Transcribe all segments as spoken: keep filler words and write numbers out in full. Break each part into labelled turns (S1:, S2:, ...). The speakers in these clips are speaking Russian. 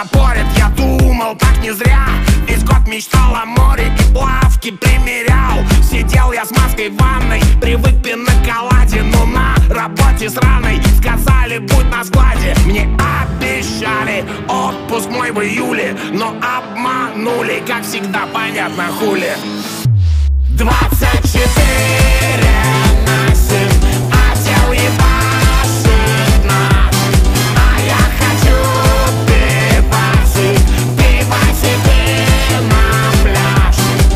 S1: запорит. Я думал, так не зря. Весь год мечтал о море и плавки примерял. Сидел я с маской в ванной, привык пиноколаде. Но на работе сраной сказали, будь на складе. Мне обещали отпуск мой в июле, но обманули, как всегда, понятно хули. Двадцать четыре на семь, отдел ебашит нас, а я хочу пивасик, пивасик и на пляж.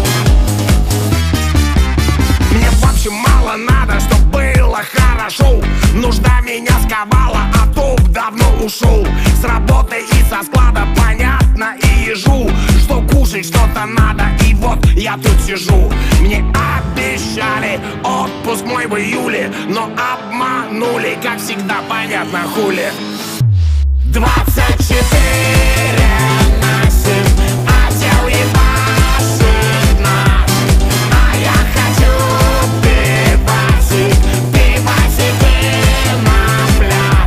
S1: Мне в общем мало надо, чтоб было хорошо. Нужда меня сковала, а топ давно ушел. С работы и со склада понятно и ежу, что кушать что-то надо, и вот я тут сижу. Мне обещали отпуск мой в июле, но обманули, как всегда, понятно хули. Двадцать четыре на семь, отдел ебашит нас, а я хочу пивасик, пивасик и на пляж.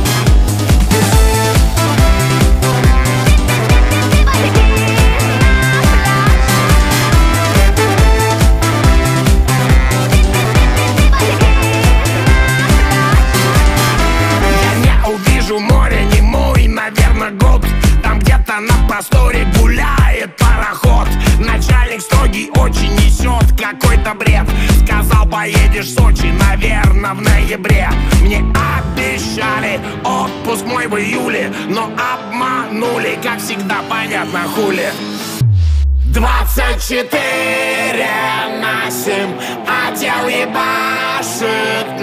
S1: Увижу море, не мой, наверное, год. Там где-то на просторе гуляет пароход. Начальник строгий очень несет какой-то бред. Сказал, поедешь в Сочи, наверное, в ноябре. Мне обещали отпуск мой в июле, но обманули, как всегда, понятно хули. Двадцать четыре на семь, отдел ебашит